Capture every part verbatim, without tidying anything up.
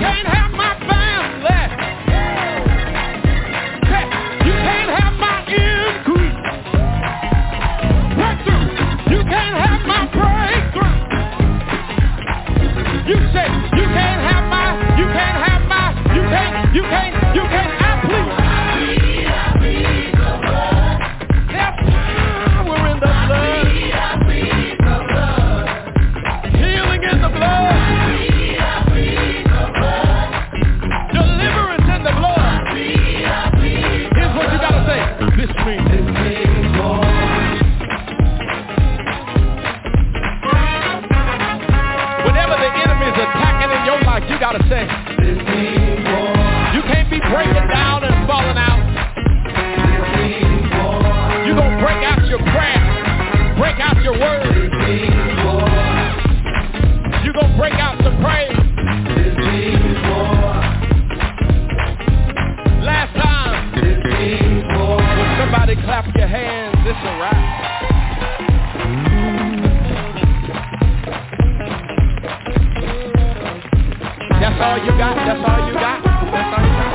can't have my family. You can't have my increase. Breakthrough. You can't have my breakthrough. You say you can't have my, you can't have my, you can't, you can't, you can't. I plead. There's power in the blood. Healing in the blood. Deliverance in the blood. Here's what you gotta say. This means. This means more. Whenever the enemy is attacking in your life, you gotta say. This means more. You can't be breaking down and falling out. This means more. You're gonna break out your prayer. Break out your word. This means more. You're gonna break out some praise. This means more. Last time. This means more. When somebody clap your hands, it's a wrap. That's all you got? That's all you got? That's all you got?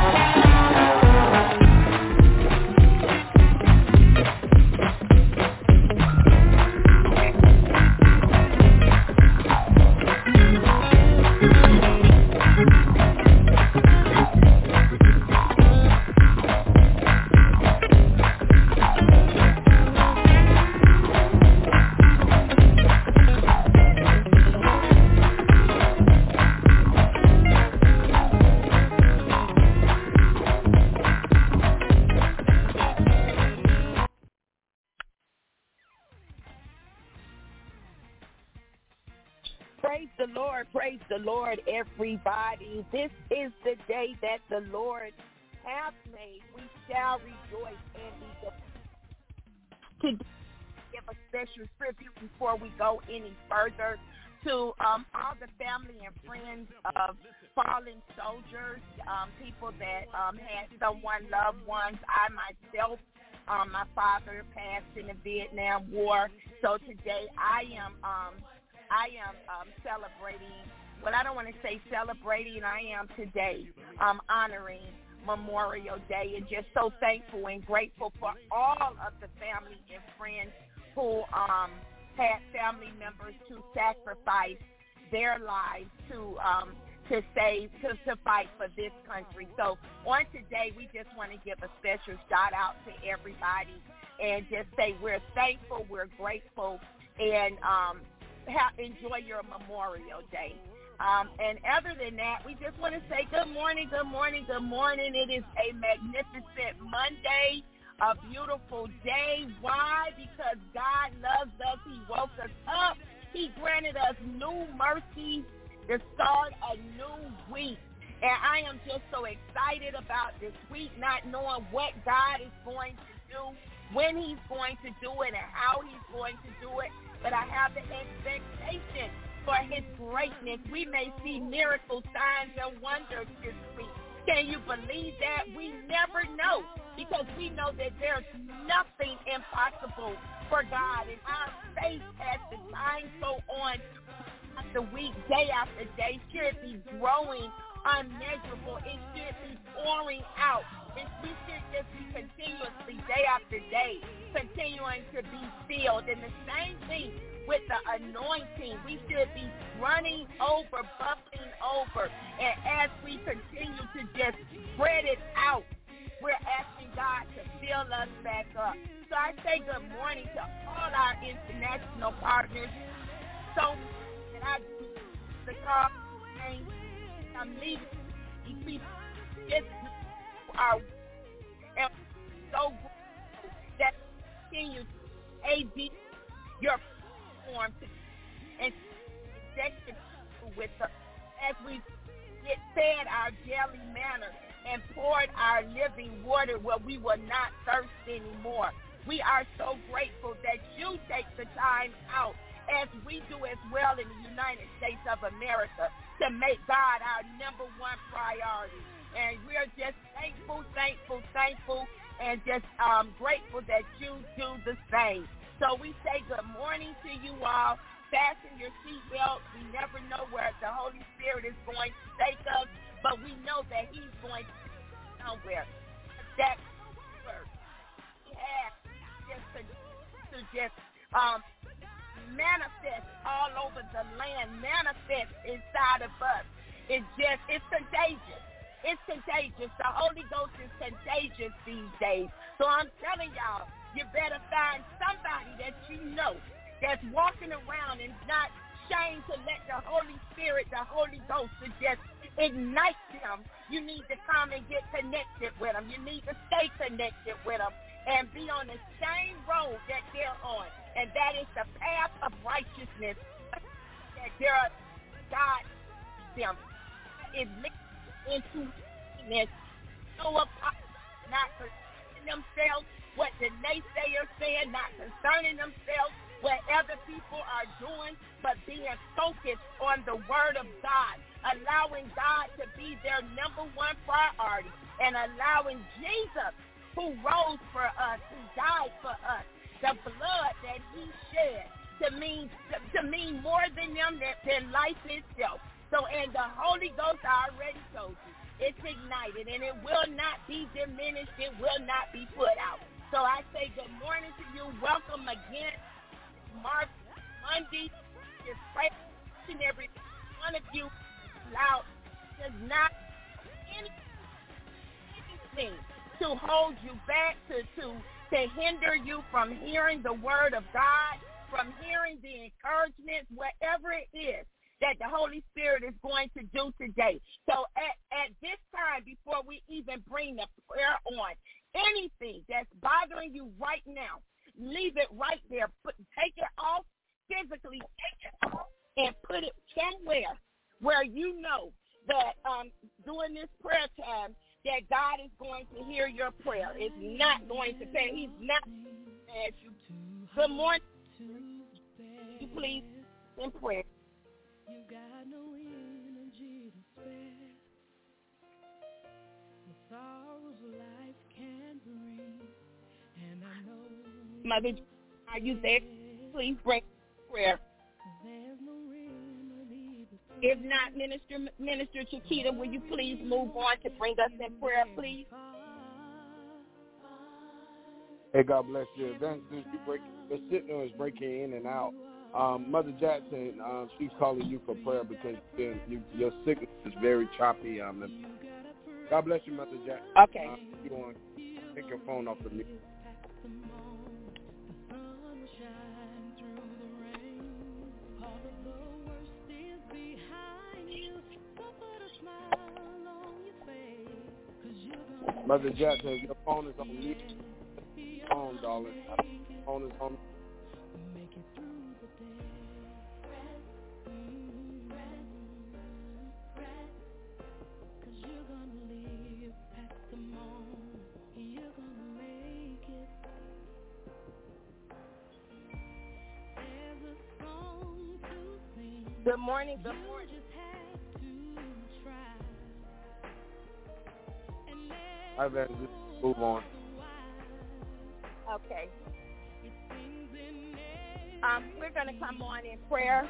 Praise the Lord, praise the Lord, everybody. This is the day that the Lord hath made. We shall rejoice and be glad. To give a special tribute before we go any further to um, all the family and friends of fallen soldiers, um, people that um, had someone, loved ones. I myself, um, my father passed in the Vietnam War, so today I am um, I am um, celebrating, well, I don't want to say celebrating, I am today um, honoring Memorial Day, and just so thankful and grateful for all of the family and friends who um, had family members to sacrifice their lives to um, to save, to, to fight for this country. So on today, we just want to give a special shout out to everybody and just say we're thankful, we're grateful, and um, ha- enjoy your Memorial Day. Um, and other than that, we just want to say good morning, good morning, good morning. It is a magnificent Monday, a beautiful day. Why? Because God loves us. He woke us up. He granted us new mercies to start a new week. And I am just so excited about this week, not knowing what God is going to do, when he's going to do it, and how he's going to do it. But I have the expectation for his greatness. We may see miracle signs and wonders this week. Can you believe that? We never know, because we know that there's nothing impossible for God. And our faith as the time go on after week, day after day, should be growing unmeasurable. It should be pouring out. And we should just be continuously, day after day, continuing to be filled. And the same thing with the anointing. We should be running over, bubbling over. And as we continue to just spread it out, we're asking God to fill us back up. So I say good morning to all our international partners. So that I do the call, and I'm leaving these people. It's our and so that continue to A D your form to and executive with us as we get fed our daily manna and poured our living water where we will not thirst anymore. We are so grateful that you take the time out, as we do as well in the United States of America, to make God our number one priority. And we're just thankful, thankful, thankful, and just um, grateful that you do the same. So we say good morning to you all. fasten your seatbelt. We never know where the Holy Spirit is going to take us, but we know that he's going to take us somewhere. That word he has just to, to just um, manifest all over the land, manifest inside of us. It's just, it's contagious. It's contagious. The Holy Ghost is contagious these days. So I'm telling y'all, you better find somebody that you know that's walking around and not ashamed to let the Holy Spirit, the Holy Ghost, to just ignite them. You need to come and get connected with them. You need to stay connected with them and be on the same road that they're on. And that is the path of righteousness that they're, God, them is linked into this. So not concerning themselves what the naysayers saying, not concerning themselves what other people are doing, but being focused on the word of God, allowing God to be their number one priority, and allowing Jesus, who rose for us, who died for us, the blood that he shed, to mean to, to mean more than them than, than life itself. So, and the Holy Ghost, I already told you, it's ignited, and it will not be diminished. It will not be put out. So I say good morning to you. Welcome again, Mark Monday. Just pray each and every one of you loud. Does not any, anything to hold you back, to, to, to hinder you from hearing the word of God, from hearing the encouragement, whatever it is that the Holy Spirit is going to do today. So at, at this time, before we even bring the prayer on, anything that's bothering you right now, leave it right there. Put, take it off physically, take it off, and put it somewhere where you know that um, during this prayer time that God is going to hear your prayer. It's not going to pay. He's not ask you. Good morning. You please in prayer. You got no energy to spare. The sorrows life can bring, and I know. Mother, are you there? Please bring prayer. There's no remedy. If not, Minister Minister Chiquita, will you please move on to bring us in prayer, please? Hey, God bless you. Evangelist, you break, the signal is breaking in and out. Um, Mother Jackson, um, she's calling you for prayer because you, you, your signal is very choppy. Um, God bless you, Mother Jackson. Okay. Um, you want to take your phone off of me. Mother Jackson, your phone is on mute. Phone, darling. Your phone is on. Good morning. Good morning. I better just move on. Okay. Um, we're going to come on in prayer.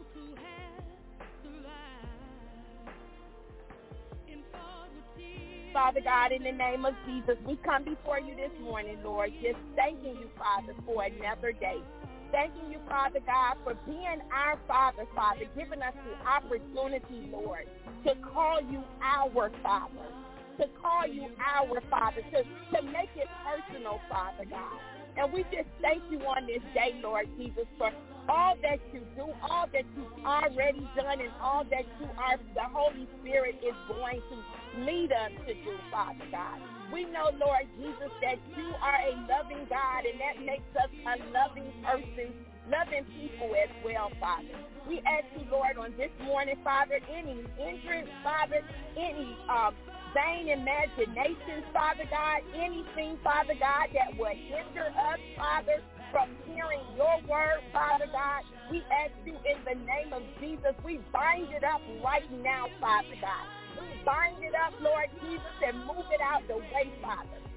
Father God, in the name of Jesus, we come before you this morning, Lord, just thanking you, Father, for another day. Thanking you, Father God, for being our Father, Father, giving us the opportunity, Lord, to call you our Father, to call you our Father, to, to make it personal, Father God. And we just thank you on this day, Lord Jesus, for all that you do, all that you've already done, and all that you are, the Holy Spirit is going to lead us to do, Father God. We know, Lord Jesus, that you are a loving God, and that makes us a loving person, loving people as well, Father. We ask you, Lord, on this morning, Father, any hindrance, Father, any um, vain imaginations, Father God, anything, Father God, that would hinder us, Father, from hearing your word, Father God, we ask you in the name of Jesus, we bind it up right now, Father God. We bind it up, Lord Jesus, and move it out the way, Father.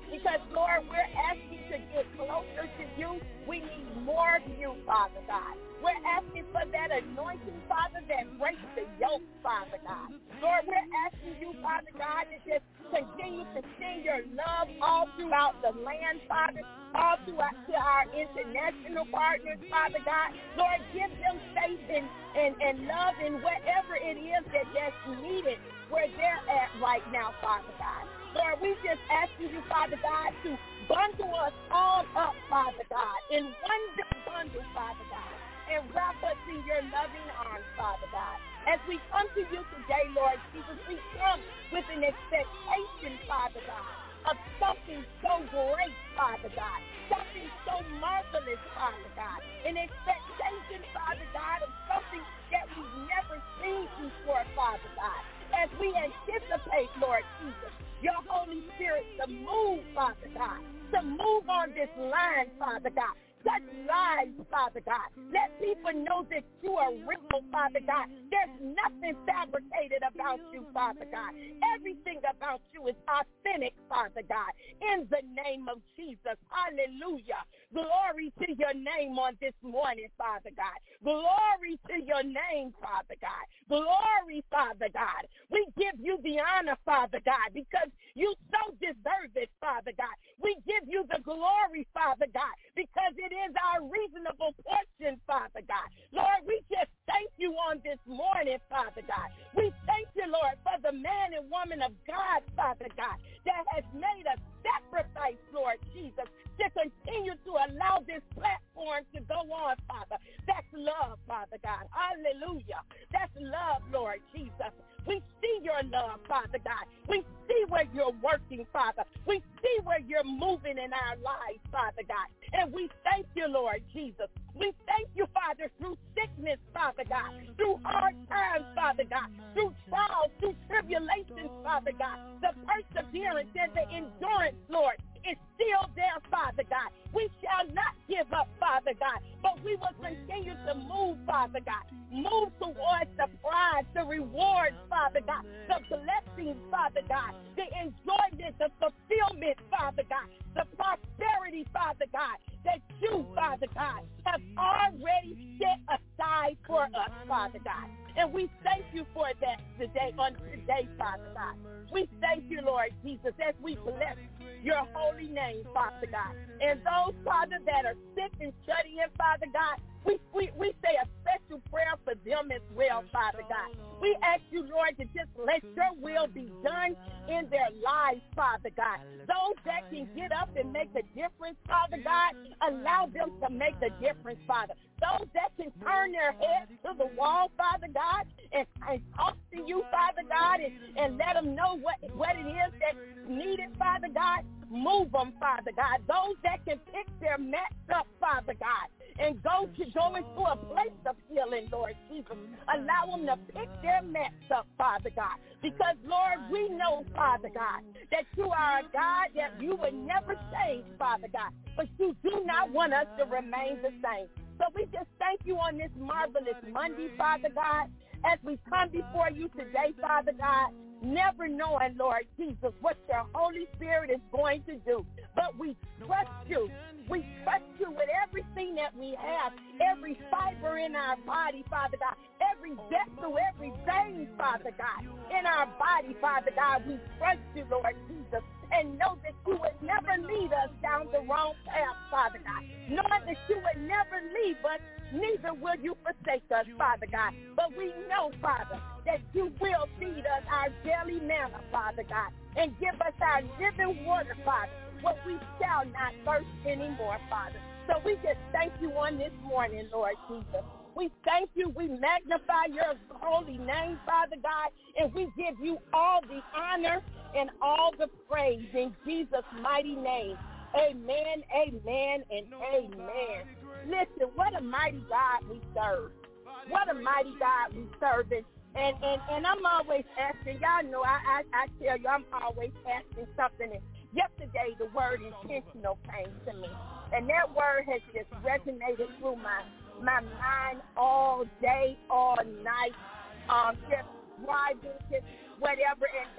Because, Lord, we're asking to get closer to you. We need more of you, Father God. We're asking for that anointing, Father, that breaks the yoke, Father God. Lord, we're asking you, Father God, to just continue to send your love all throughout the land, Father, all throughout to our international partners, Father God. Lord, give them faith and, and, and love in whatever it is that that's needed where they're at right now, Father God. Lord, we just asking you, Father God, to bundle us all up, Father God, in one big bundle, Father God, and wrap us in your loving arms, Father God. As we come to you today, Lord Jesus, we come with an expectation, Father God, of something so great, Father God, something so marvelous, Father God, an expectation, Father God, of something that we've never seen before, Father God. As we anticipate, Lord Jesus, your Holy Spirit to move, Father God, to move on this line, Father God. Touch lives, Father God. Let people know that you are real, Father God. There's nothing fabricated about you, Father God. Everything about you is authentic, Father God. In the name of Jesus, hallelujah. Glory to your name on this morning, Father God. Glory to your name, Father God. Glory, Father God. We give you the honor, Father God, because you so deserve it, Father God. We give you the glory, Father God, because it is our reasonable portion, Father God. Lord, we just thank you on this morning, Father God. We thank you, Lord, for the man and woman of God, Father God, that has made a sacrifice, Lord Jesus, to continue to allow this platform to go on, Father. That's love, Father God. Hallelujah. That's love, Lord Jesus. We see your love, Father God. We see where you're working, Father. We see where you're moving in our lives, Father God. And we thank you, Lord Jesus. We thank you, Father, through sickness, Father God, through hard times, Father God, through trials, through tribulations, Father God, the perseverance and the endurance, Lord, is still there, Father God. We shall not give up, Father God, but we will continue to move, Father God. Move towards the prize, the rewards, Father God, the blessings, Father God, the enjoyment, the fulfillment, Father God, the prosperity, Father God, that you, Father God, have already set aside for us, Father God. And we thank you for that today, on today, Father God. We thank you, Lord Jesus, as we bless your holy name, Father God. And those, Father, that are sick and shutting in, Father God, we, we, we say a special prayer for them as well, Father God. We ask you, Lord, to just let your will be done in their lives, Father God. Those that can get up and make a difference, Father God, allow them to make a difference, Father. Those that can turn their heads to the wall, Father God, and, and talk to you, Father God, and, and let them know what, what it is that's needed, Father God, move them, Father God. Those that can pick their mats up, Father God, and go to go into a place of healing, Lord Jesus. Allow them to pick their mats up, Father God. Because, Lord, we know, Father God, that you are a God that you would never change, Father God. But you do not want us to remain the same. So we just thank you on this marvelous Monday, Father God, as we come before you today, Father God, never knowing, Lord Jesus, what your Holy Spirit is going to do. But we trust you. We trust you with everything that we have, every fiber in our body, Father God, every vessel, every vein, Father God, in our body, Father God. We trust you, Lord Jesus, and know that you would never lead us down the wrong path, Father God, knowing that you would never leave us, neither will you forsake us, Father God. But we know, Father, that you will feed us our daily manna, Father God, and give us our living water, Father, what we shall not thirst anymore, Father. So we just thank you on this morning, Lord Jesus. We thank you. We magnify your holy name, Father God, and we give you all the honor and all the praise in Jesus' mighty name. Amen, amen, and amen. Listen, what a mighty God we serve. What a mighty God we serve. And, and, and, and I'm always asking, y'all know I, I, I tell you, I'm always asking something. And yesterday, the word intentional came to me. And that word has just resonated through my, my mind all day, all night, um, just driving, just whatever. And,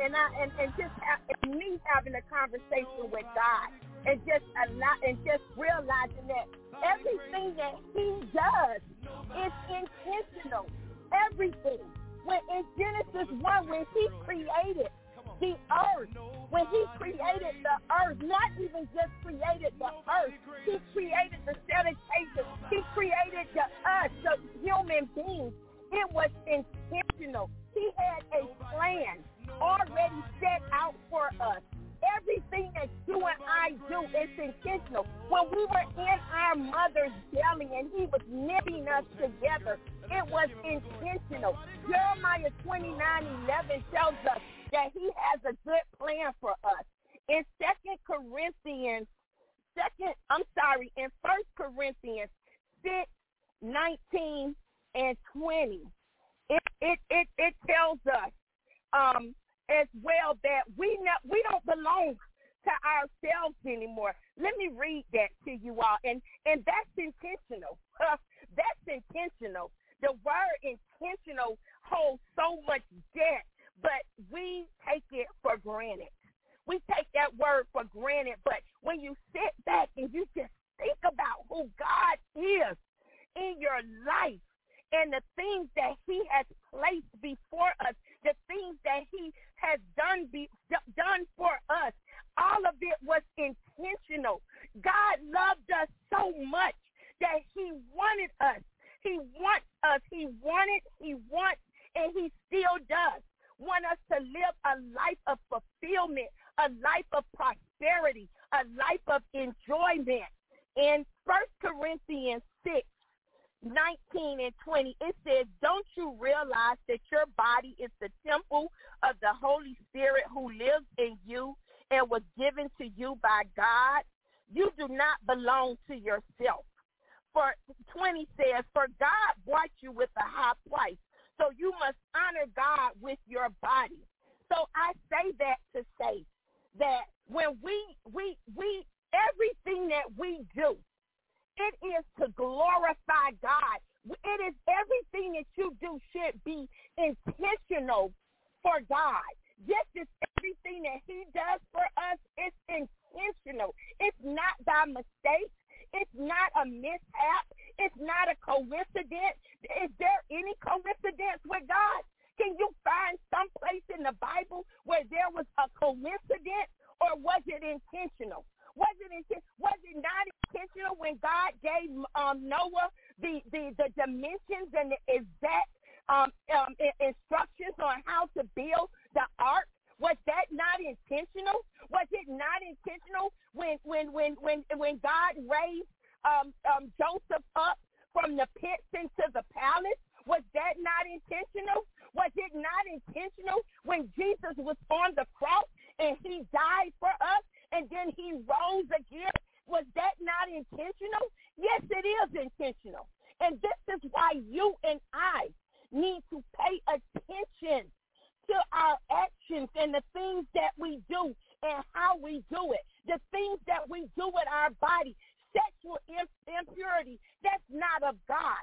and I and, and just have, and me having a conversation with God, and just a lot, and just realizing that everything that He does is intentional. Everything. When in Genesis one, when He created the earth, when He created the earth, not even just created the earth, He created the sanitation, He created the us, the human beings. It was intentional. He had a plan already set out for us. Everything that you and I do is intentional. When we were in our mother's belly and He was knitting us together, it was intentional. Jeremiah twenty-nine eleven tells us that He has a good plan for us. In Second Corinthians, second, I'm sorry, in First Corinthians six, nineteen and twenty, it it it, it tells us um, as well that we not, we don't belong to ourselves anymore. Let me read that to you all, and and that's intentional. Uh, that's intentional. The word intentional holds so much depth, but we take it for granted. We take that word for granted, but when you sit back and you just think about who God is in your life and the things that He has placed before us, the things that He has done be, done for us, all of it was intentional. God loved us so much that He wanted us. He wants us. He wanted, He wants, and He still does want us to live a life of fulfillment, a life of prosperity, a life of enjoyment. In First Corinthians six, nineteen and twenty, it says, don't you realize that your body is the temple of the Holy Spirit who lives in you and was given to you by God? You do not belong to yourself. For twenty says, for God bought you with a high price, so you must honor God with your body. So I say that to say that when we, we, we, everything that we do, it is to glorify God. It is everything that you do should be intentional for God. This is everything that He does for us. It's intentional. It's not by mistake. It's not a mishap. It's not a coincidence. Is there any coincidence with God? Can you find some place in the Bible where there was a coincidence, or was it intentional? Was it was it not intentional when God gave um, Noah the, the, the dimensions and the exact um, um, instructions on how to build the ark? Was that not intentional? Was it not intentional when when when when, when God raised um, um, Joseph up from the pits into the palace? Was that not intentional? Was it not intentional when Jesus was on the cross and He died for us and then He rose again? Was that not intentional? Yes, it is intentional. And this is why you and I need to pay attention to our actions and the things that we do and how we do it. The things that we do with our body. Sexual impurity, that's not of God.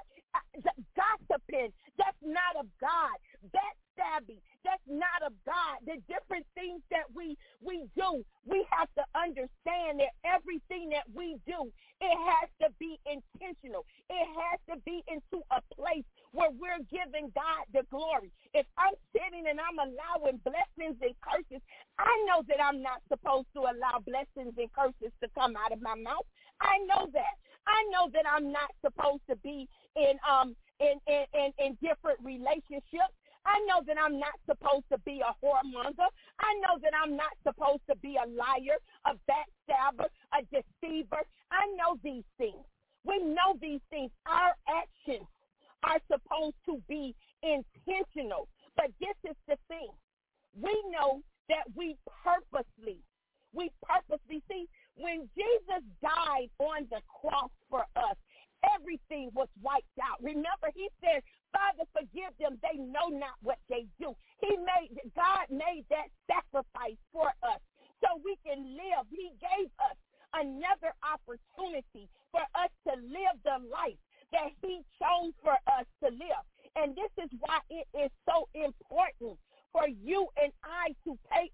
Gossiping, that's not of God. Backstabbing, that's not of God. The different things that we, we do, we have to understand that everything that we do, it has to be intentional. It has to be into a place where we're giving God the glory. If I'm sitting and I'm allowing blessings and curses, I know that I'm not supposed to allow blessings and curses to come out of my mouth. I know that. I know that I'm not supposed to be in um in, in, in, in different relationships. I know that I'm not supposed to be a whoremonger. I know that I'm not supposed to be a liar, a backstabber, a deceiver. I know these things. We know these things. Our actions are supposed to be intentional. But this is the thing. We know that we purposely, we purposely, see, when Jesus died on the cross for us, everything was wiped out. Remember, He said, Father, forgive them. They know not what they do. He made, God made that sacrifice for us so we can live. He gave us another opportunity for us to live the life that He chose for us to live. And this is why it is so important for you and I to pay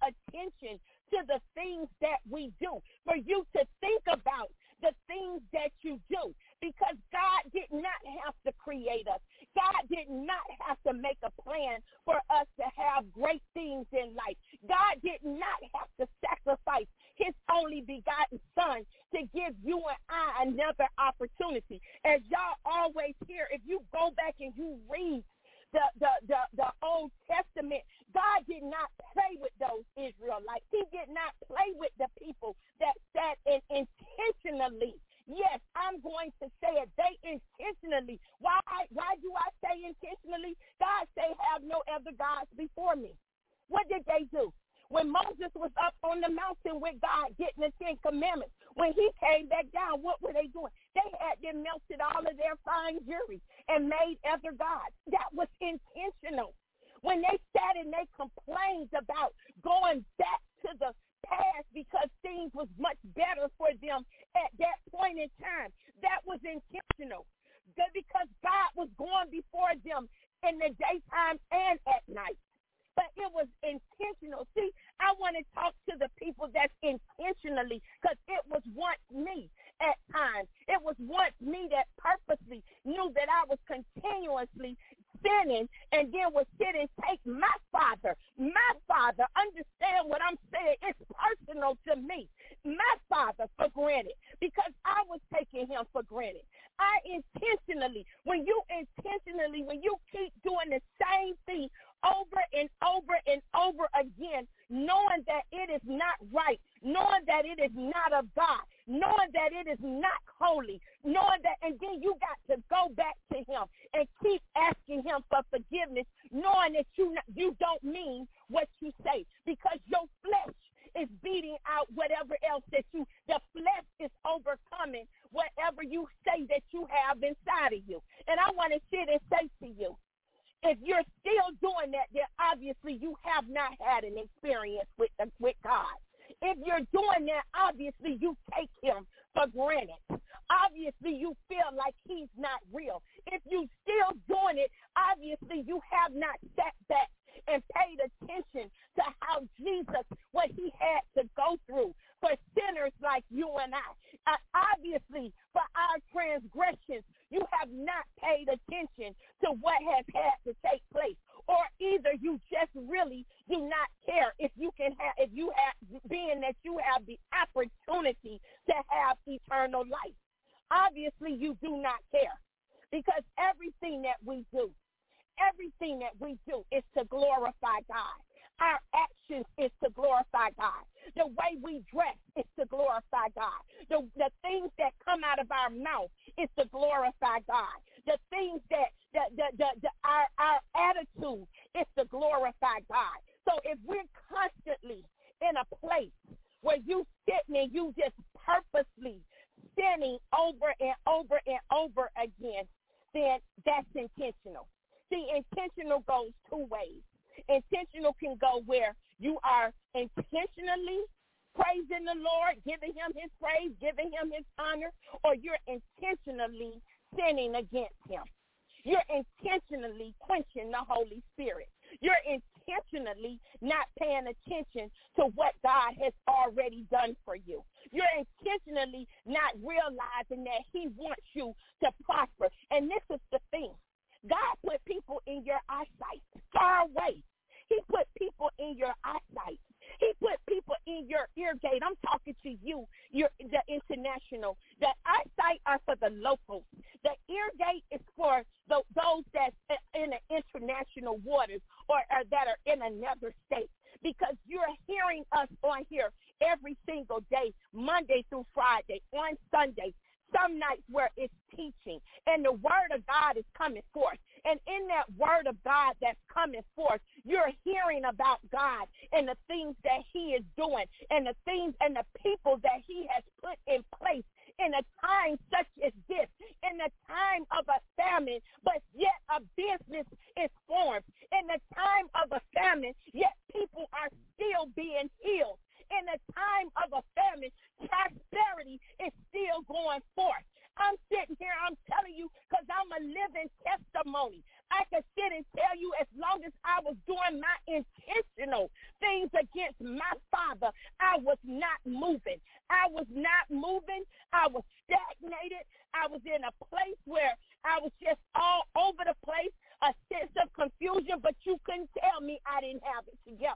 God did not have to sacrifice his only begotten son to give you and I another opportunity. As y'all always hear, if you go back and you read the, the, the, the Old Testament, God did not play with those Israelites. He did not play with the people that sat and intentionally, yes, I'm going to say it, they intentionally. Why, why do I say intentionally? God say, have no other gods before me. What did they do? When Moses was up on the mountain with God getting the Ten Commandments, when he came back down, what were they doing? They had them melted all of their fine jewelry and made other gods. That was intentional. When they sat and they complained about going back to the past because things was much better for them at that point in time, that was intentional. Because God was going before them in the daytime and at night. But it was intentional. See, I want to talk to the people that's intentionally, because it was once me at times. It was once me that purposely knew that I was continuously sinning and then would sit and take my father, my father, understand what I'm saying, it's personal to me, my father for granted, because I was taking him for granted. I intentionally, when you intentionally, when you keep doing the same thing over and over and over again, knowing that it is not right, knowing that it is not of God, knowing that it is not holy, knowing that, and then you got to go back to him and keep asking him for forgiveness, knowing that you you don't mean what you say, because your flesh is beating out whatever else that you, the flesh is overcoming whatever you say that you have inside of you. And I want to sit and say to you, if you're still doing that, then obviously you have not had an experience with, with God. If you're doing that, obviously you take him for granted. Obviously you feel like he's not real. If you're still doing it, obviously you have not sat back and paid attention to how Jesus, what he had to go through for sinners like you and I. Uh, obviously, for our transgressions, you have not paid attention to what has had to take place. Or either you just really do not care if you can have, if you have, being that you have the opportunity to have eternal life. Obviously, you do not care, because everything that we do, everything that we do is to glorify God. Our actions is to glorify God. The way we dress is to glorify God. The, the things that come out of our mouth is to glorify God. The things that, the, the, the, the, our, our attitude is to glorify God. So if we're constantly in a place where you sitting and you just purposely sinning over and over and over again, then that's intentional. See, intentional goes two ways. Intentional can go where you are intentionally praising the Lord, giving him his praise, giving him his honor, or you're intentionally sinning against him. You're intentionally quenching the Holy Spirit. You're intentionally not paying attention to what God has already done for you. You're intentionally not realizing that he wants you to prosper. And this is the thing. God put people in your eyesight far away. He put people in your eyesight. He put people in your ear gate. I'm talking to you, you're the international. The eyesight are for the locals. The ear gate is for the, those that's in the international waters or, or that are in another state, because you're hearing us on here every single day, Monday through Friday, on Sunday. Some nights where it's teaching, and the word of God is coming forth. And in that word of God that's coming forth, you're hearing about God and the things that he is doing and the things and the people that he has put in place in a time such as this, in the time of a famine, but yet a business is formed. In the time of a famine, yet people are still being healed. In the time of a famine, prosperity is still going forth. I'm sitting here, I'm telling you, because I'm a living testimony. I can sit and tell you, as long as I was doing my intentional things against my father, I was not moving. I was not moving. I was stagnated. I was in a place where I was just all over the place, a sense of confusion, but you couldn't tell me I didn't have it together.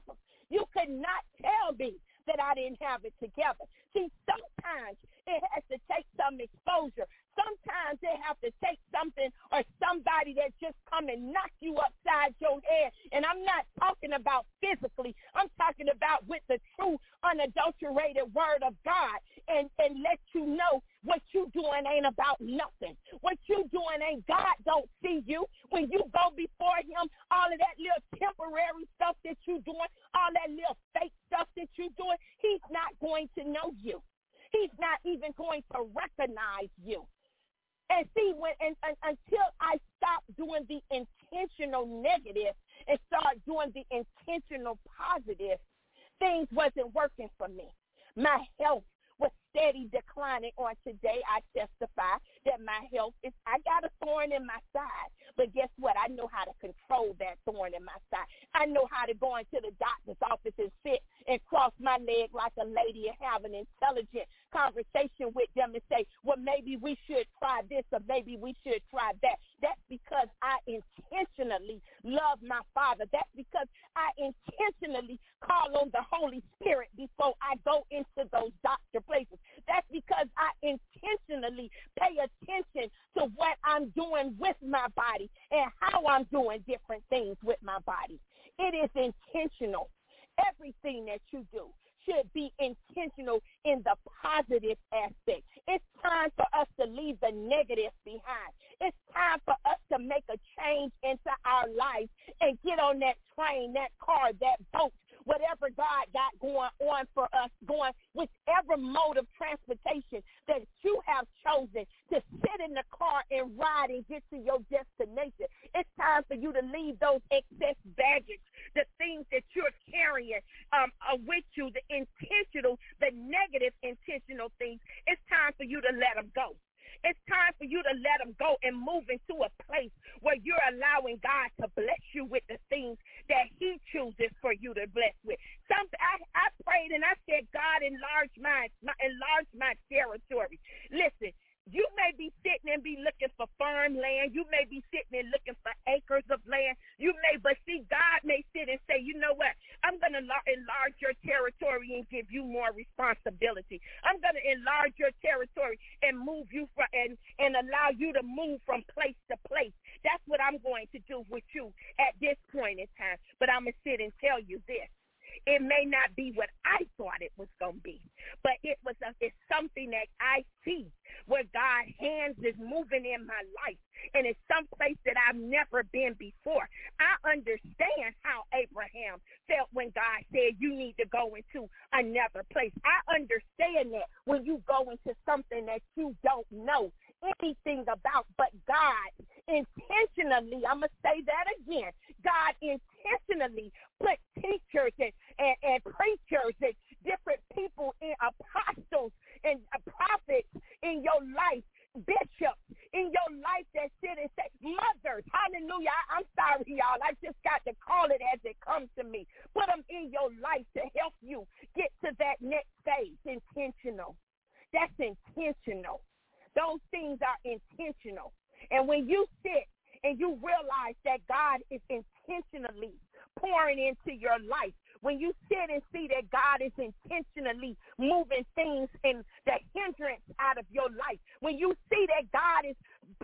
You could not tell me that I didn't have it together. See, sometimes it has to take some exposure. Sometimes it has to take something or somebody that just come and knock you upside your head. And I'm not talking about physically. I'm talking about with the true, unadulterated word of God, and, and let you know what you doing ain't about nothing. What you doing ain't, God don't see you. When you go before him, all of that little temporary stuff that you doing, all that little fake stuff that you doing, he's not going to know you. He's not even going to recognize you. And see, when and, and, until I stop doing the intentional negative and start doing the intentional positive, things wasn't working for me. My health was steady declining. On today, I testify that my health is, I got a thorn in my side, but guess what? I know how to control that thorn in my side. I know how to go into the doctor's office and sit and cross my leg like a lady and have an intelligent conversation with them and say, well, maybe we should try this or maybe we should try that. That's because I intentionally love my Father. That's because I intentionally call on the Holy Spirit before I go into those doctor places. That's because I intentionally pay attention to what I'm doing with my body and how I'm doing different things with my body. It is intentional. Everything that you do should be intentional in the positive aspect. It's time for us to leave the negative behind. It's time for us to make a change into our lives and get on that train, that car, that boat, whatever God got going on for us, going whichever mode of transportation that you have chosen to sit in the car and ride and get to your destination. It's time for you to leave those excess baggage, the things that you're carrying um, uh, with you, the intentional, the negative intentional things. It's time for you to let them go. It's time for you to let them go and move into a place where you're allowing God to bless you with the things that he chooses for you to bless with. Some, I, I prayed and I said, God, enlarge my, my, enlarge my territory. Listen, you may be sitting and be looking for farmland. You may be sitting and looking for acres of land. You may, but see, God may sit and say, you know what? I'm going to enlarge your territory and give you more responsibility. I'm going to enlarge your territory and move you for, and, and allow you to move from place to place. That's what I'm going to do with you at this point in time. But I'm going to sit and tell you this. It may not be what I thought it was going to be, but it was a, it's something that I see where God's hands is moving in my life, and it's someplace that I've never been before. I understand how Abraham felt when God said you need to go into another place. I understand that when you go into something that you don't know anything about, but God intentionally, I'm going to say that again, God intentionally put teachers and, and, and preachers and different people and apostles and prophets in your life, bishops in your life that sit and say, mothers, hallelujah, I, I'm sorry, y'all, I just got to call it as it comes to me. Put them in your life to help you get to that next phase. Intentional. That's intentional. Those things are intentional. And when you sit and you realize that God is intentionally pouring into your life, when you sit and see that God is intentionally moving things and the hindrance out of your life, when you see that God is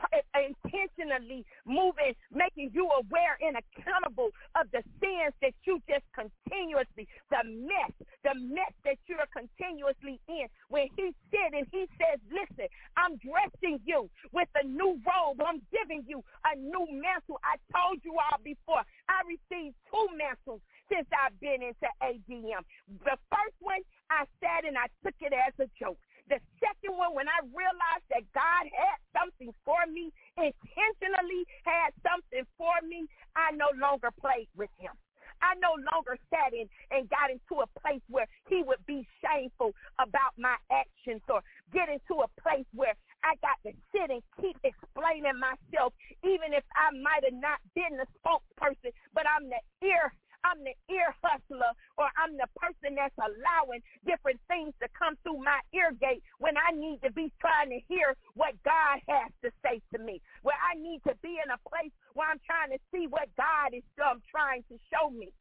intentionally moving, making you aware and accountable of the sins that you just continuously, the mess, the mess that you're continuously in, when he said and he says, listen, I'm dressing you with a new robe. I'm giving you a new mantle. I told you all before, I received two mantles since I've been into A D M. The first one, I sat and I took it as a joke. The second one, when I realized that God had something for me, intentionally had something for me, I no longer played with him. I no longer sat in and got into a place where he would be shameful about my actions, or get into a place where I got to sit and keep explaining myself, even if I might have not been the spokesperson, but I'm the ear I'm the ear hustler, or I'm the person that's allowing different things to come through my ear gate when I need to be trying to hear what God has to say to me, where I need to be in a place where I'm trying to see what God is um, trying to show me.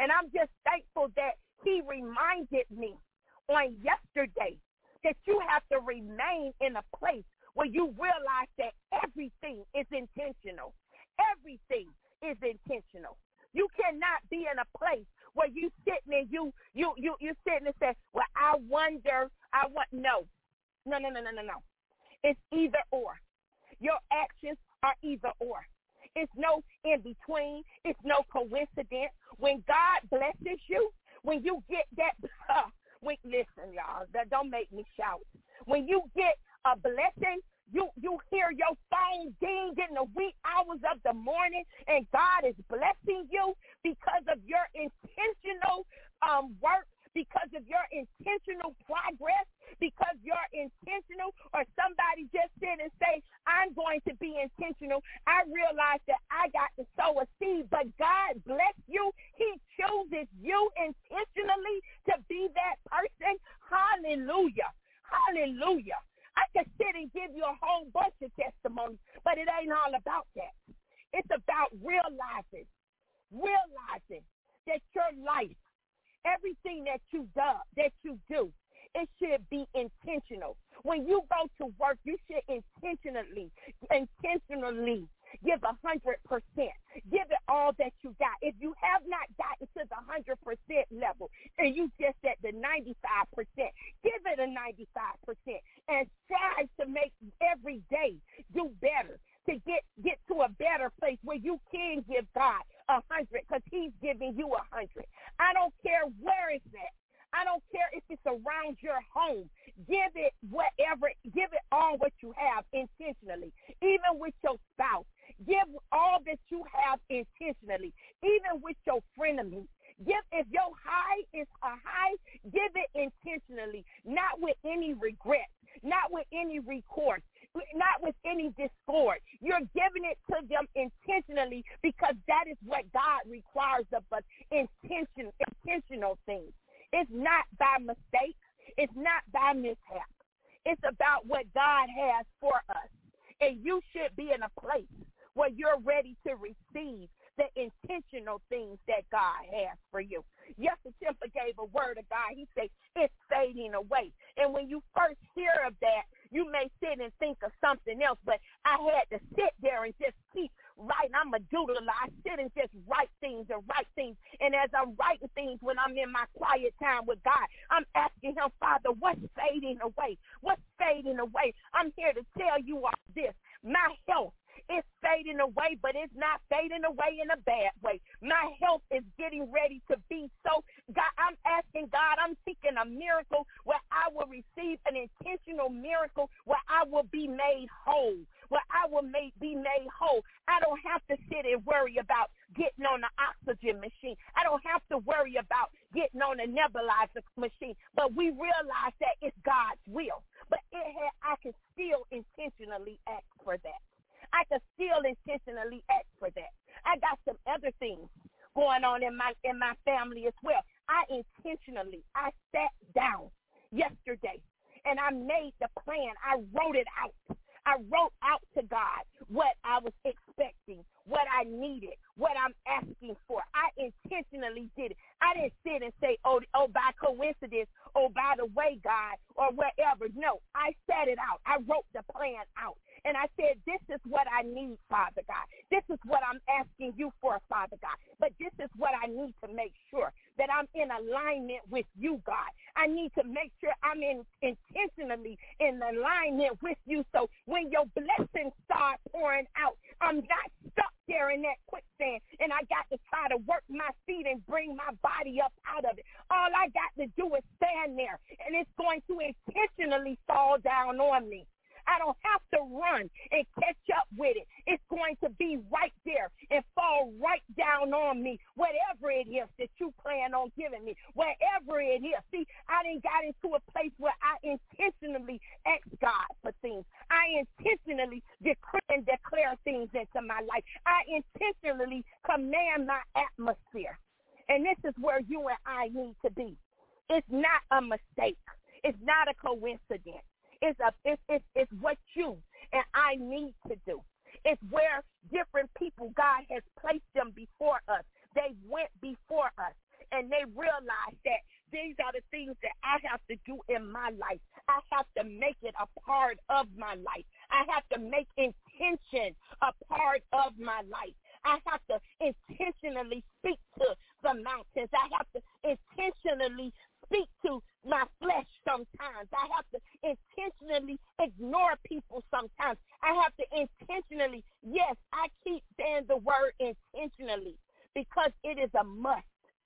And I'm just thankful that he reminded me on yesterday that you have to remain in a place where you realize that everything is intentional. Everything is intentional. You cannot be in a place where you sitting and you you you you sitting and say, well, I wonder, I want no. No, no, no, no, no, no. It's either or. Your actions are either or. It's no in between. It's no coincidence. When God blesses you, when you get that, uh, when, listen, y'all, that don't make me shout. When you get a blessing, you you hear your phone ding in the wee hours of the morning, and God is blessing you because of your intentional um, work, because of your intentional progress, because you're intentional, or somebody just sit and say, I'm going to be intentional. I realize that I got to sow a seed, but God bless you. He chooses you intentionally to be that person. Hallelujah. Hallelujah. I could sit and give you a whole bunch of testimonies, but it ain't all about that. It's about realizing, realizing that your life, everything that you do, that you do, it should be intentional. When you go to work, you should intentionally, intentionally give a hundred percent. Give it all that you got. If you have not gotten to the hundred percent level and you just at the ninety-five percent, give it a ninety-five percent and strive to make every day do better, to get, get to a better place where you can give God a hundred because he's giving you a hundred. I don't care where it's at. I don't care if it's around your home. Give it whatever, give it all what you have intentionally. Even with your spouse, give all that you have intentionally. Even with your frenemies, give, if your high is a high, give it intentionally, not with any regret, not with any recourse, not with any discord. You're giving it to them intentionally because that is what God requires of us, intention, intentional things. It's not by mistake. It's not by mishap. It's about what God has for us. And you should be in a place where you're ready to receive the intentional things that God has for you. Yes, the Temple gave a word of God. He said, it's fading away. And when you first hear of that, you may sit and think of something else, but I had to sit there and just keep writing. I'm a doodler. I sit and just write things and write things. And as I'm writing things when I'm in my quiet time with God, I'm asking him, Father, what's fading away? What's fading away? I'm here to tell you all this. My health is fading away, but it's not fading away in a bad way. My health is getting ready to be so. God, I'm asking God, I'm seeking a miracle where I will receive an intentional miracle where I will be made whole, where I will make, be made whole. I don't have to sit and worry about getting on the oxygen machine. I don't have to worry about getting on a nebulizer machine. But we realize that it's God's will. But it had, I can still intentionally ask for that. I can still intentionally ask for that. I got some other things going on in my in my family as well. I intentionally, I sat down yesterday and I made the plan. I wrote it out. I wrote out to God what I was expecting, what I needed, what I'm asking for. I intentionally did it. I didn't sit and say, oh, oh, by coincidence, oh, by the way, God, or wherever. No, I set it out. I wrote the plan out. And I said, this is what I need, Father God. This is what I'm asking you for, Father God. But this is what I need to make sure that I'm in alignment with you, God. I need to make sure I'm in intentionally in alignment with you. So when your blessings start pouring out, I'm not stuck there in that quicksand and I got to try to work my feet and bring my body up out of it. All I got to do is stand there and it's going to intentionally fall down on me. I don't have to run and catch up with it. It's going to be right there and fall right down on me, whatever it is that you plan on giving me, wherever it is. See, I done got into a place where I intentionally ask God for things. I intentionally decree and declare things into my life. I intentionally command my atmosphere. And this is where you and I need to be. It's not a mistake. It's not a coincidence. It's, a, it's, it's, it's what you and I need to do. It's where different people, God has placed them before us. They went before us. the things that I have to do in my life, I have to make it a part of my life. I have to make intention a part of my life. I have to intentionally speak to the mountains. I have to intentionally speak to my flesh sometimes. I have to intentionally ignore people sometimes. I have to intentionally, yes, I keep saying the word intentionally because it is a must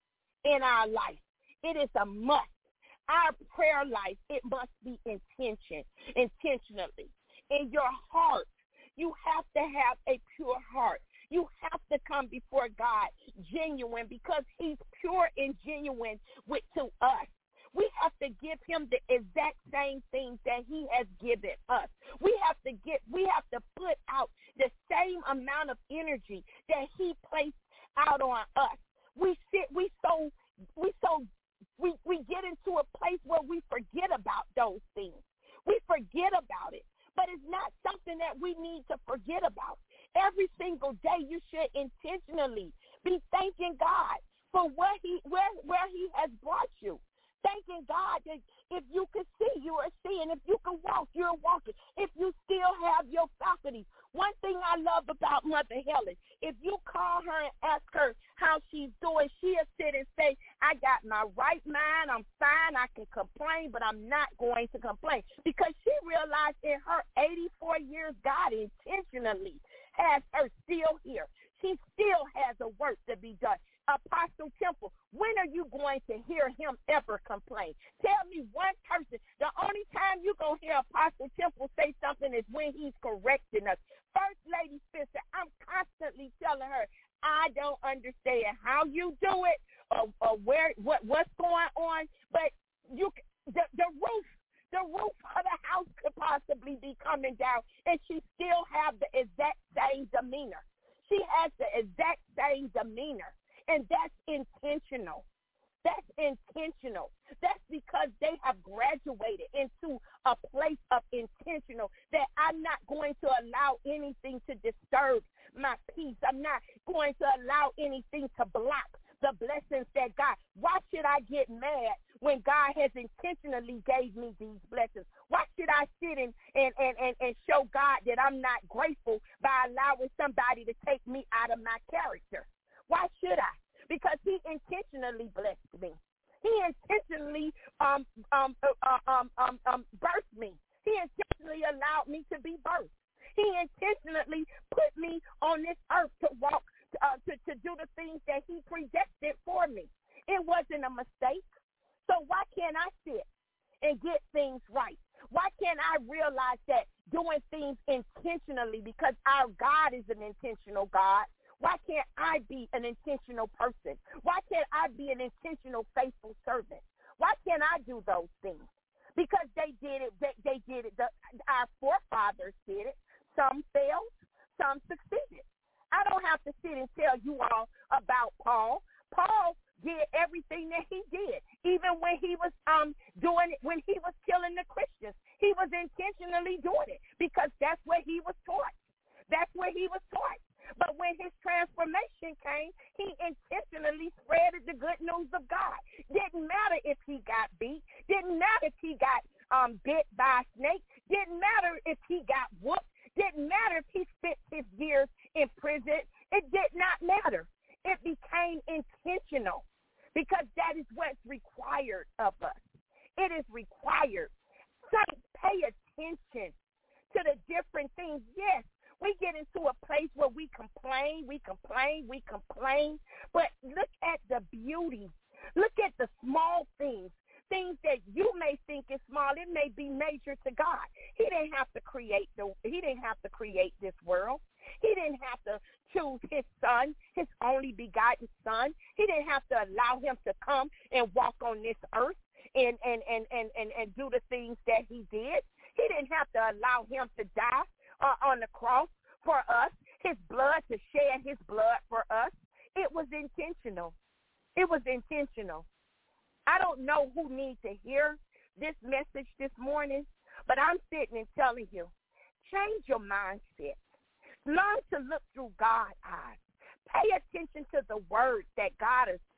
in our life. It is a must. Our prayer life, it must be intention, intentionally. In your heart, you have to have a pure heart. You have to come before God genuine because he's pure and genuine with to us. We have to give him the exact same things that he has given us. We have to get, we have to put out the same amount of energy that he placed out on us. We sit, we so, we so, we, we get into a place where we forget about those things. We forget about it, but it's not something that we need to forget about. Every single day you should intentionally be thanking God for where he, where, where he has brought you. Thanking God that if you can see, you are seeing. If you can walk, you're walking. If you still have your faculties. One thing I love about Mother Helen, if you call her and ask her how she's doing, she'll sit and say, I got my right mind. I'm fine. I can complain, but I'm not going to complain. Because she realized in her eighty-four years, God intentionally has her still here. She still has a work to be done. Apostle Temple, when are you going to hear him ever complain? Tell me one person. The only time you're going to hear Apostle Temple say something is when he's correcting us. First Lady Sister, I'm constantly telling her, I don't understand how you do it or, or where what what's going on, but you the, the roof the roof of the house could possibly be coming down, and she still have the exact same demeanor. She has the exact same demeanor. And that's intentional. That's intentional. That's because they have graduated into a place of intentional that I'm not going to allow anything to disturb my peace. I'm not going to allow anything to block the blessings that God. Why should I get mad when God has intentionally gave me these blessings? Why should I sit and, and, and, and, and show God that I'm not grateful by allowing somebody to take me out of my character? Why should I? Because he intentionally blessed me. He intentionally um, um, uh, um, um, um, birthed me. He intentionally allowed me to be birthed. He intentionally put me on this earth to walk, uh, to, to do the things that he predestined for me. It wasn't a mistake. So why can't I sit and get things right? Why can't I realize that doing things intentionally, because our God is an intentional God? Why can't I be an intentional person? Why can't I be an intentional faithful servant? Why can't I do those things? Because they did it. They, they did it. The, our forefathers did it. Some failed. Some succeeded. I don't have to sit and tell you all about Paul. Paul did everything that he did, even when he was um doing it, when he was killing the Christians. He was intentionally doing it because that's what he was taught. That's what he was taught. But when his transformation came, he intentionally spread the good news of God. Didn't matter if he got beat. Didn't matter if he got um, bit by a snake. Didn't matter if he got whooped. Didn't matter if he spent his years in prison. It did not matter. It became intentional because that is what's required of us. It is required. Saints, pay attention to the different things. Yes. We get into a place where we complain, we complain, we complain, but look at the beauty. Look at the small things, things that you may think is small. It may be major to God. He didn't have to create the. He didn't have to create this world. He didn't have to choose his son, his only begotten son. He didn't have to allow him to come and walk on this earth and and and and and, and do the things that he did. He didn't have to allow him to die Uh, on the cross for us, his blood, to shed his blood for us. It was intentional. It was intentional. I don't know who needs to hear this message this morning, but I'm sitting and telling you, change your mindset. Learn to look through God's eyes. Pay attention to the words that God is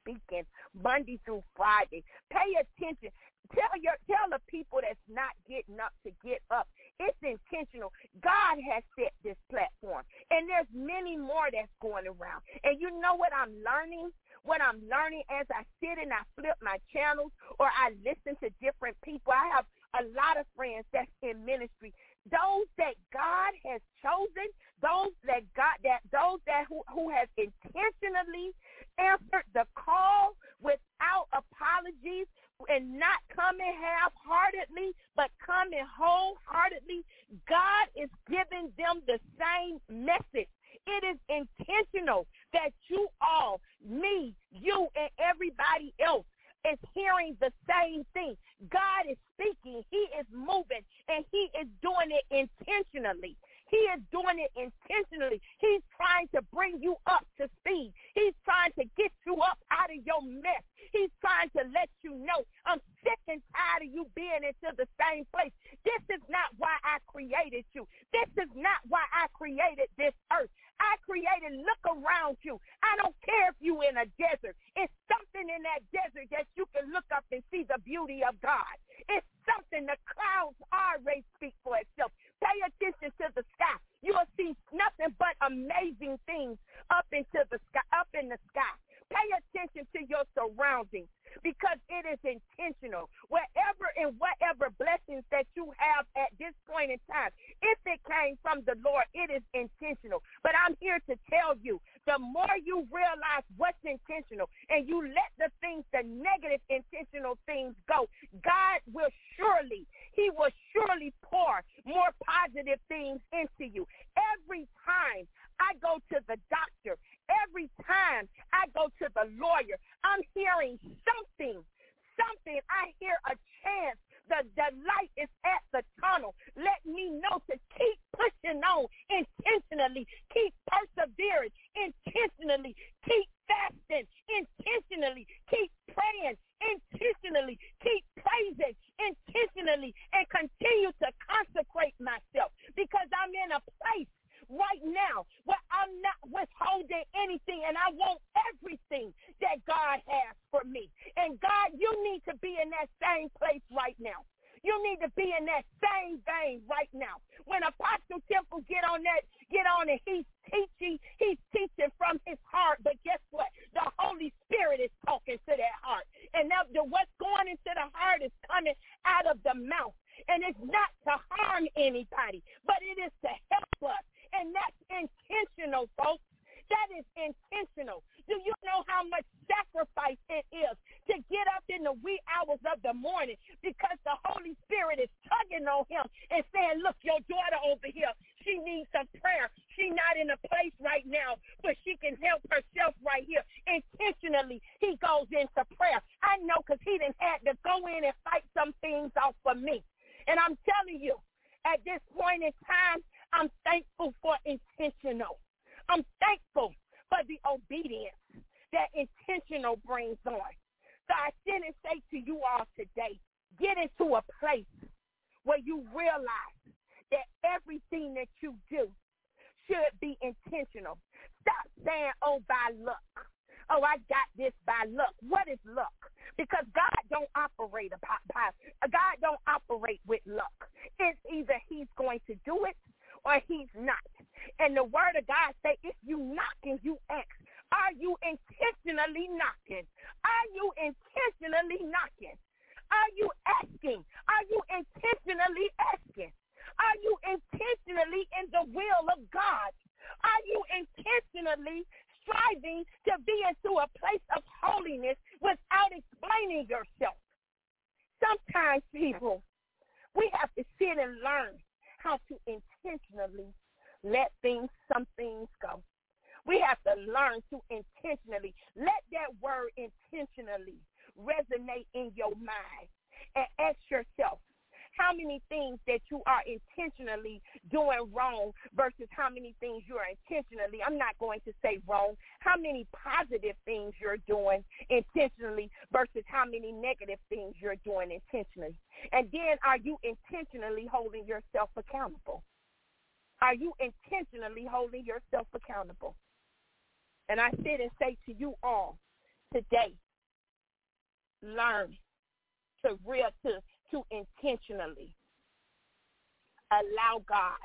speaking Monday through Friday. Pay attention. Tell your tell the people that's not getting up to get up. It's intentional. God has set this platform, and there's many more that's going around. And you know what I'm learning? What I'm learning as I sit and I flip my channels or I listen to different people. I have a lot of friends that's in ministry. Those that God has chosen, those that God that those that who, who has intentionally answered the call without apologies and not coming half-heartedly, but coming wholeheartedly, God is giving them the same message. It is intentional that you all, me, you, and everybody else is hearing the same thing. God is speaking. He is moving, and he is doing it intentionally. He is doing it intentionally. He's trying to bring you up to speed. He's trying to get you up out of your mess. He's trying to let you know, I'm sick and tired of you being into the same place. This is not why I created you. This is not why I created this earth. I created, look around you. I don't care if you're in a desert. It's something in that desert that you can look up and see the beauty of God. It's something, the clouds already speak for itself. Pay attention to the sky. You will see nothing but amazing things up into the sky, up in the sky. Pay attention to your surroundings because it is intentional. Wherever and whatever blessings that you have at this point in time, if it came from the Lord, it is intentional. But I'm here to tell you, the more you realize what's intentional and you let the things, the negative intentional things go, God will surely, he will surely pour more positive things into you. Every time I go to the doctor, every time I go to the lawyer, I'm hearing something, something. I hear a chance. The, the light is at the tunnel. Let me know to keep pushing on intentionally. Keep persevering intentionally. Keep fasting intentionally. Keep praying intentionally. Keep praising intentionally. And continue to consecrate myself because I'm in a place right now where I'm not withholding anything and I want everything that God has for me. And God, you need to be in that same place right now. You need to be in that same vein right now. When Apostle Temple get on that, get on and he's teaching, he's teaching from his heart. But guess what? The Holy Spirit is talking to that heart. And now the, what's going into the heart is coming out of the mouth. And it's not to harm anybody, but it is to help us. And that's intentional, folks. That is intentional. Do you know how much sacrifice it is to get up in the wee hours of the morning because the Holy Spirit is tugging on him and saying, look, your daughter over here, she needs some prayer. She's not in a place right now where she can help herself right here. Intentionally, he goes into prayer. I know because he didn't have to go in and fight some things off for me. And I'm telling you, at this point in time, I'm thankful for intentional. I'm thankful for the obedience that intentional brings on. So I sit and say to you all today, get into a place where you realize that everything that you do should be intentional. Stop saying, oh, by luck. Oh, I got this by luck. What is luck? Because God don't operate by, by God don't operate with luck. It's either he's going to do it or he's not. And the word of God say, if you knocking, you ask. Are you intentionally knocking? Are you intentionally knocking? Are you asking? Are you intentionally asking? Are you intentionally in the will of God? Are you intentionally striving to be into a place of holiness without explaining yourself? Sometimes, people, we have to sit and learn how to intentionally let things, some things go. We have to learn to intentionally let that word intentionally resonate in your mind and ask yourself how many things that you are intentionally doing wrong versus how many things you are intentionally, I'm not going to say wrong, how many positive things you're doing intentionally versus how many negative things you're doing intentionally. And then are you intentionally holding yourself accountable? Are you intentionally holding yourself accountable? And I sit and say to you all, today learn to real to to intentionally allow God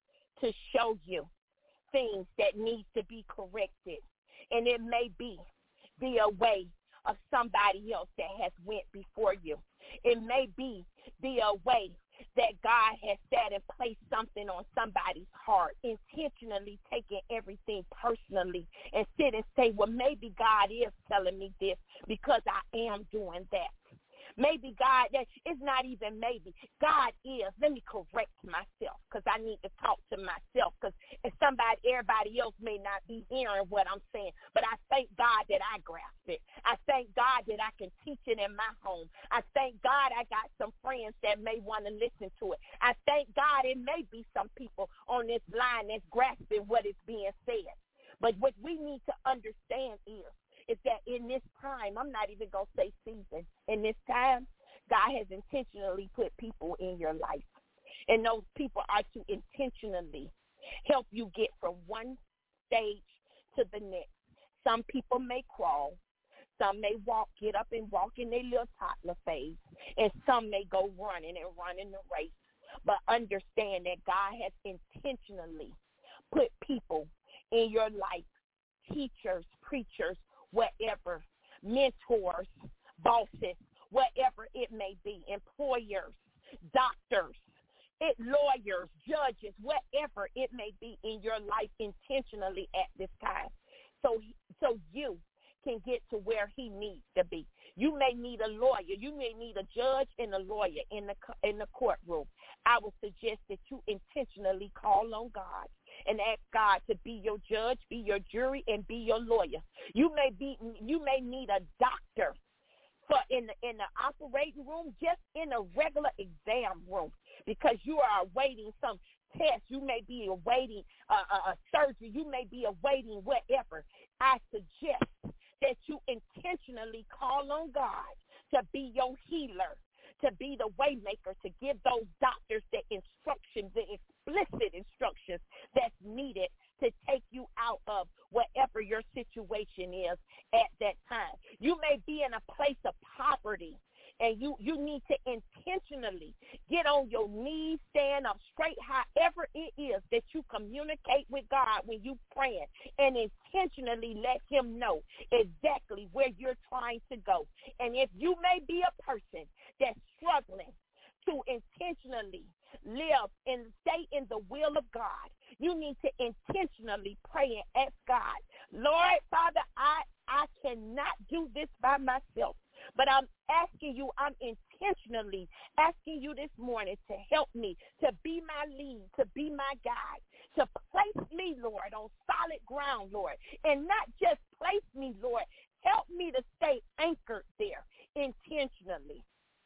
to show you things that need to be corrected. And it may be be a way of somebody else that has went before you. It may be be a way that God has set and placed something on somebody's heart, intentionally taking everything personally and sit and say, well, maybe God is telling me this because I am doing that. Maybe God, it's not even maybe. God is. Let me correct myself because I need to talk to myself because somebody, everybody else may not be hearing what I'm saying. But I thank God that I grasp it. I thank God that I can teach it in my home. I thank God I got some friends that may want to listen to it. I thank God it may be some people on this line that's grasping what is being said. But what we need to understand is, is that in this time, I'm not even going to say season, in this time, God has intentionally put people in your life. And those people are to intentionally help you get from one stage to the next. Some people may crawl. Some may walk, get up and walk in their little toddler phase. And some may go running and run in the race. But understand that God has intentionally put people in your life, teachers, preachers, whatever, mentors, bosses, whatever it may be, employers, doctors, it, lawyers, judges, whatever it may be in your life intentionally at this time. So, so you can get to where he needs to be. You may need a lawyer. You may need a judge and a lawyer in the in the courtroom. I would suggest that you intentionally call on God and ask God to be your judge, be your jury, and be your lawyer. You may be, you may need a doctor for in the in the operating room, just in a regular exam room, because you are awaiting some test. You may be awaiting a, a, a surgery. You may be awaiting whatever. I suggest that you intentionally call on God to be your healer, to be the way maker, to give those doctors the instructions, the explicit instructions that's needed to take you out of whatever your situation is at that time. You may be in a place of poverty, and you, you need to intentionally get on your knees, stand up straight, however it is that you communicate with God when you praying, and intentionally let him know exactly where you're trying to go. And if you may be a person that's struggling to intentionally live and stay in the will of God, you need to intentionally pray and ask God, Lord, Father, I, I cannot do this by myself. But I'm asking you, I'm intentionally asking you this morning to help me, to be my lead, to be my guide, to place me, Lord, on solid ground, Lord. And not just place me, Lord, help me to stay anchored there intentionally.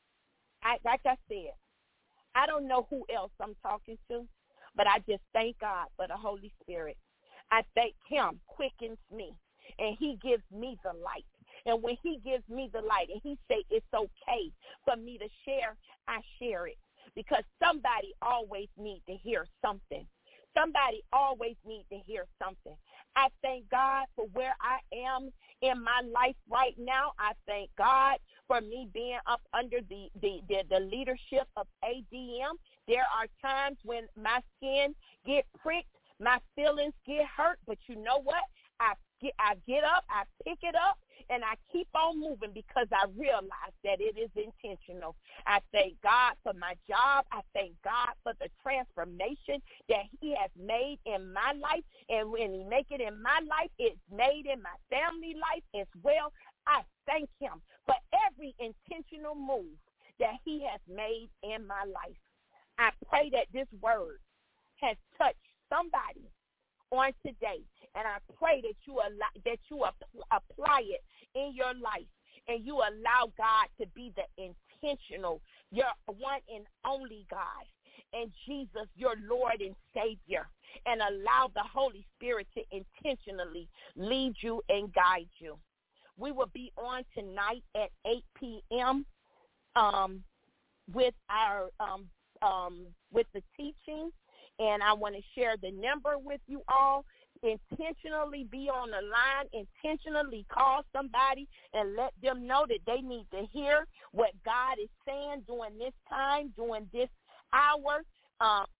I, like I said, I don't know who else I'm talking to, but I just thank God for the Holy Spirit. I thank him quickens me, and he gives me the light. And when he gives me the light and he say it's okay for me to share, I share it, because somebody always needs to hear something. Somebody always needs to hear something. I thank God for where I am in my life right now. I thank God for me being up under the, the, the, the leadership of A D M. There are times when my skin get pricked, my feelings get hurt, but you know what? I get, I get up, I pick it up, and I keep on moving because I realize that it is intentional. I thank God for my job. I thank God for the transformation that he has made in my life. And when he make it in my life, it's made in my family life as well. I thank him for every intentional move that he has made in my life. I pray that this word has touched somebody on today, and I pray that you allow, that you apply it in your life, and you allow God to be the intentional, your one and only God, and Jesus, your Lord and Savior, and allow the Holy Spirit to intentionally lead you and guide you. We will be on tonight at eight p.m. Um, with our um, um, with the teaching. And I want to share the number with you all. intentionally be on the line, intentionally call somebody and let them know that they need to hear what God is saying during this time, during this hour. Um,